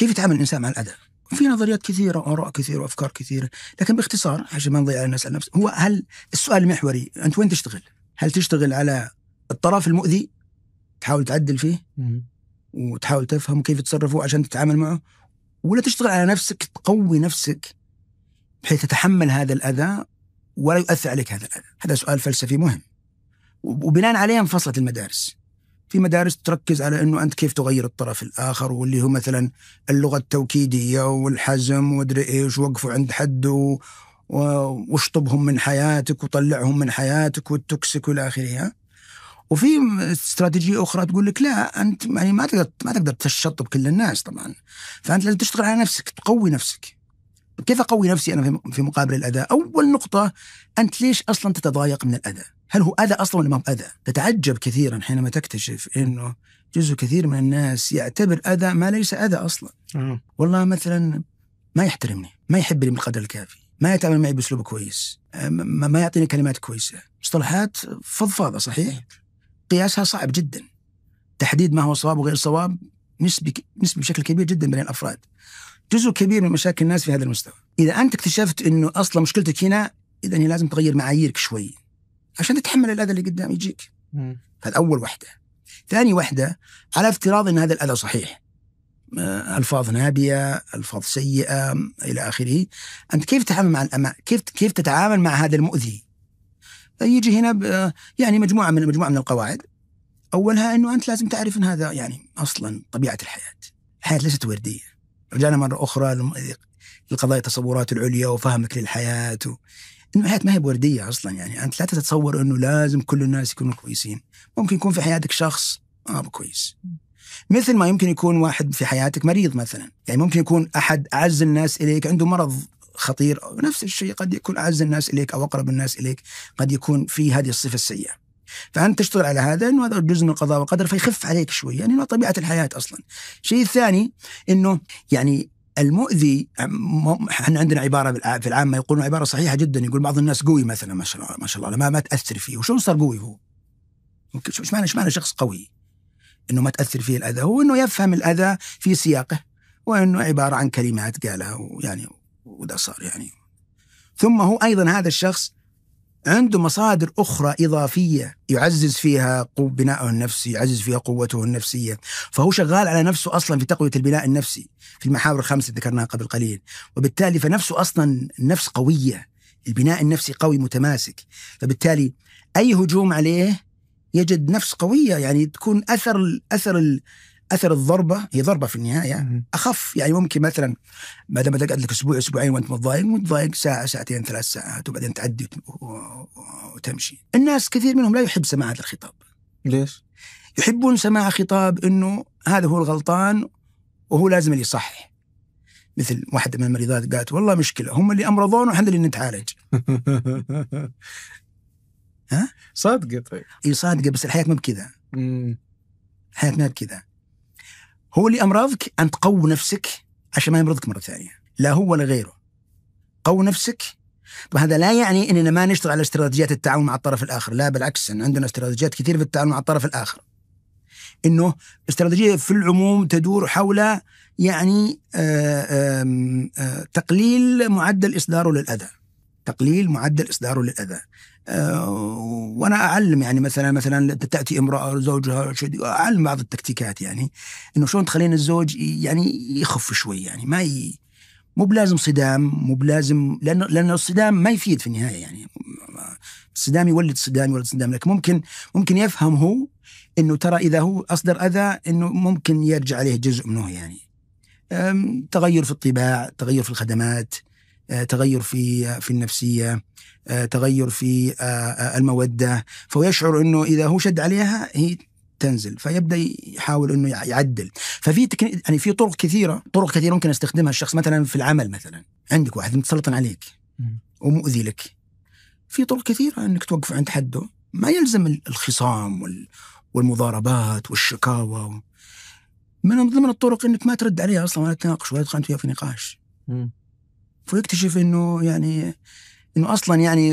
كيف يتعامل الإنسان مع الأذى. في نظريات كثيرة وآراء كثيرة وأفكار كثيرة، لكن باختصار عشان ما نضيع الناس على نفسه، هو هل السؤال المحوري أنت وين تشتغل؟ هل تشتغل على الطرف المؤذي تحاول تعدل فيه وتحاول تفهم كيف تصرفه عشان تتعامل معه، ولا تشتغل على نفسك تقوي نفسك بحيث تتحمل هذا الأذى ولا يؤثر عليك هذا الأذى؟ هذا سؤال فلسفي مهم، وبناء عليه انفصلت المدارس. في مدارس تركز على أنه أنت كيف تغير الطرف الآخر، واللي هو مثلا اللغة التوكيدية والحزم ودري إيش، وقفوا عند حد واشطبهم من حياتك وطلعهم من حياتك والتوكسيك والى آخره. وفي استراتيجية أخرى تقول لك لا، أنت يعني ما تقدر تشطب كل الناس طبعا، فأنت لازم تشتغل على نفسك تقوي نفسك. كيف أقوي نفسي أنا في مقابل الأذى؟ أول نقطة، أنت ليش أصلا تتضايق من الأذى؟ هل هو أذى أصلا ولا ما هو أذى؟ تتعجب كثيرا حينما تكتشف إنه جزء كثير من الناس يعتبر أذى ما ليس أذى أصلا. والله مثلا ما يحترمني، ما يحبني بالقدر الكافي، ما يتعامل معي بأسلوب كويس، ما يعطيني كلمات كويسة، مصطلحات فضفاضة صحيح، قياسها صعب جدا، تحديد ما هو صواب وغير صواب نسبي بشكل كبير جدا بين الأفراد. جزء كبير من مشاكل الناس في هذا المستوى. إذا أنت اكتشفت إنه أصلا مشكلتك هنا، إذا لازم تغير معاييرك شوي عشان تتحمل الأذى اللي قدام يجيك. هذا أول وحدة. ثاني وحدة، على افتراض أن هذا الأذى صحيح، ألفاظ نابية، ألفاظ سيئة إلى آخره، أنت كيف تتعامل مع كيف تتعامل مع هذا المؤذي؟ يجي هنا يعني مجموعة من القواعد. أولها أنه أنت لازم تعرف أن هذا يعني أصلا طبيعة الحياة ليست وردية. رجعنا مرة أخرى لقضايا التصورات العليا وفهمك للحياة إنه الحياة ما هي وردية أصلا. يعني أنت لا تتصور إنه لازم كل الناس يكونوا كويسين. ممكن يكون في حياتك شخص كويس، مثل ما يمكن يكون واحد في حياتك مريض مثلا. يعني ممكن يكون أحد أعز الناس إليك عنده مرض خطير، نفس الشيء قد يكون أعز الناس إليك أو أقرب الناس إليك قد يكون في هذه الصفة السيئة. فأنت تشتغل على هذا، إنه هذا جزء من القضاء والقدر فيخف عليك شوي، يعني إنه طبيعة الحياة أصلا. شيء ثاني إنه يعني المؤذي، احنا عندنا عبارة في العامة يقولون عبارة صحيحة جدا، يقول بعض الناس قوي مثلا، ما شاء الله ما تأثر فيه. وشو صار قوي هو؟ ايش معنى شخص قوي إنه ما تأثر فيه الأذى؟ هو إنه يفهم الأذى في سياقه، وإنه عبارة عن كلمات قالها ويعني وده صار يعني. ثم هو أيضا هذا الشخص عنده مصادر أخرى إضافية يعزز فيها بناءه النفسي، يعزز فيها قوته النفسية، فهو شغال على نفسه أصلا في تقوية البناء النفسي في المحاور الخمسة ذكرناها قبل قليل. وبالتالي فنفسه أصلا النفس قوية، البناء النفسي قوي متماسك، فبالتالي أي هجوم عليه يجد نفس قوية. يعني تكون أثر الضربة، هي ضربة في النهاية، أخف. يعني ممكن مثلا بعد ما تقعد لك أسبوعين وأنت متضايق ساعة ساعتين 3 ساعات وبعدين تعدي وتمشي. الناس كثير منهم لا يحب سماع هذا الخطاب. ليش؟ يحبون سماع خطاب إنه هذا هو الغلطان وهو لازم اللي يصحح. مثل واحدة من المريضات قالت والله مشكلة، هم اللي أمرضون وحنا اللي نتعالج. ها؟ صادقة. طيب إيه صادقة، بس الحياة ما بكذا. الحياة ما بكذا. هو اللي أمرضك أن تقوي نفسك عشان ما يمرضك مرة ثانية، لا هو ولا غيره. قوي نفسك. وهذا لا يعني إننا ما نشتغل على استراتيجيات التعاون مع الطرف الآخر، لا بالعكس، إن عندنا استراتيجيات كثير في التعاون مع الطرف الآخر. إنه استراتيجية في العموم تدور حول يعني تقليل معدل إصداره للأذى. تقليل معدل إصداره للأذى. وأنا أعلم يعني مثلا تأتي امرأة زوجها شديد، أعلم بعض التكتيكات، يعني إنه شلون تخلين الزوج يعني يخف شوي، يعني مو بلازم صدام، مو بلازم، لأن الصدام ما يفيد في النهاية. يعني الصدام يولد صدام، لكن ممكن يفهم هو إنه ترى إذا هو أصدر أذى إنه ممكن يرجع عليه جزء منه، يعني تغير في الطباع، تغير في الخدمات، تغير في النفسية، تغير في المودة، فهو يشعر إنه إذا هو شد عليها هي تنزل، فيبدأ يحاول إنه يعدل. ففي يعني في طرق كثيرة ممكن استخدمها الشخص. مثلا في العمل، مثلا عندك واحد متسلط عليك ومؤذي لك، في طرق كثيرة إنك توقف عند حده، ما يلزم الخصام والمضاربات والشكاوى. من ضمن الطرق إنك ما ترد عليها أصلا ولا تناقش ولا تدخل فيها في نقاش. فيكتشف إنه يعني إنه أصلا يعني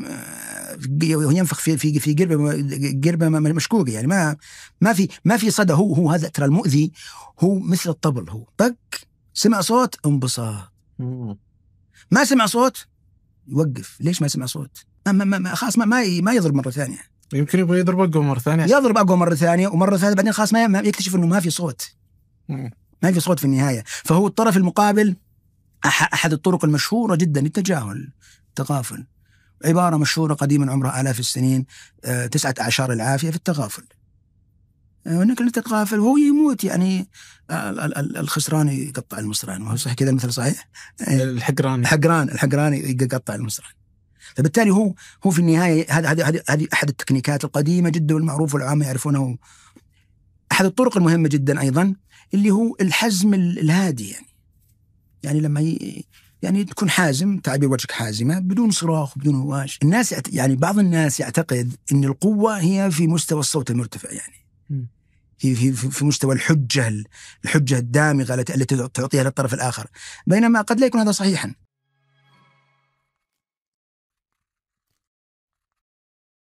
ينفخ في قربة مشكوكة، يعني ما في صدى. هو هذا ترى المؤذي هو مثل الطبل، هو طق سمع صوت انبساط، ما سمع صوت يوقف. ليش ما سمع صوت؟ خلاص ما يضرب مرة ثانية. يمكن يبغى يضرب أقوى مرة ثانية، يضرب أقوى مرة ثانية ومرة ثالثة، بعدين خلاص ما يكتشف إنه ما في صوت. ما في صوت في النهاية. فهو الطرف المقابل أحد الطرق المشهورة جدا للتجاهل، التغافل. عبارة مشهورة قديما عمرها آلاف السنين، 9 أعشار العافية في التغافل. وإنك لا تتغافل وهو يموت، يعني الخسران يقطع المصران، وهو صحيح كذا المثل صحيح؟ الحقران يقطع المصران. فبالتالي هو في النهاية هذه أحد التكنيكات القديمة جدا والمعروفة والعامة يعرفونه. أحد الطرق المهمة جدا أيضا اللي هو الحزم الهادي، يعني لما يعني تكون حازم، تعبير وجهك حازمة بدون صراخ بدون هواش. الناس يعني بعض الناس يعتقد أن القوة هي في مستوى الصوت المرتفع، يعني في مستوى الحجة الدامغة التي تعطيها للطرف الآخر، بينما قد لا يكون هذا صحيحا.